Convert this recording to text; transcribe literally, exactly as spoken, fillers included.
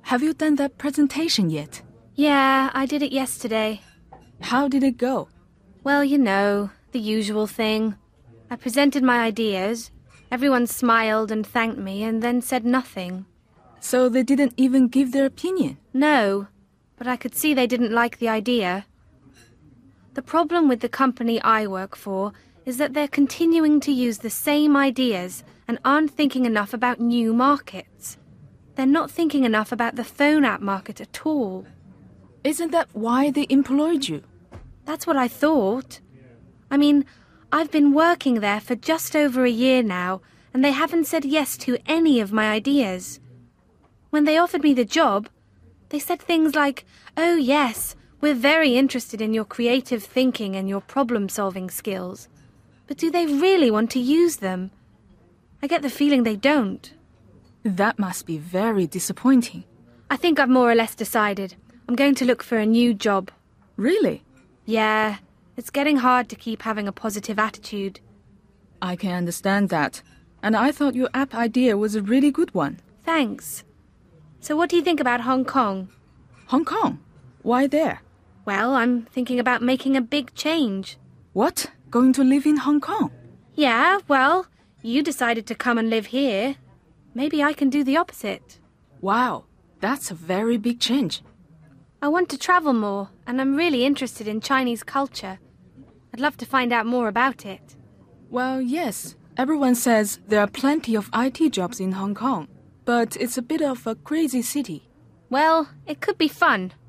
have you done that presentation yet? Yeah, I did it yesterday. How did it go? Well, you know, the usual thing. I presented my ideas. Everyone smiled and thanked me and then said nothing. So they didn't even give their opinion? No, but I could see they didn't like the idea. The problem with the company I work for is that they're continuing to use the same ideas and aren't thinking enough about new markets. They're not thinking enough about the phone app market at all. Isn't that why they employed you? That's what I thought. I mean, I've been working there for just over a year now, and they haven't said yes to any of my ideas. When they offered me the job, they said things like, "Oh yes, we're very interested in your creative thinking and your problem-solving skills." But do they really want to use them? I get the feeling they don't. That must be very disappointing. I think I've more or less decided. I'm going to look for a new job. Really? Yeah, it's getting hard to keep having a positive attitude. I can understand that. And I thought your app idea was a really good one. Thanks. So what do you think about Hong Kong? Hong Kong? Why there? Well, I'm thinking about making a big change. What? Going to live in Hong Kong? Yeah, well, you decided to come and live here. Maybe I can do the opposite. Wow, that's a very big change. I want to travel more, and I'm really interested in Chinese culture. I'd love to find out more about it. Well, yes. Everyone says there are plenty of I T jobs in Hong Kong, but it's a bit of a crazy city. Well, it could be fun.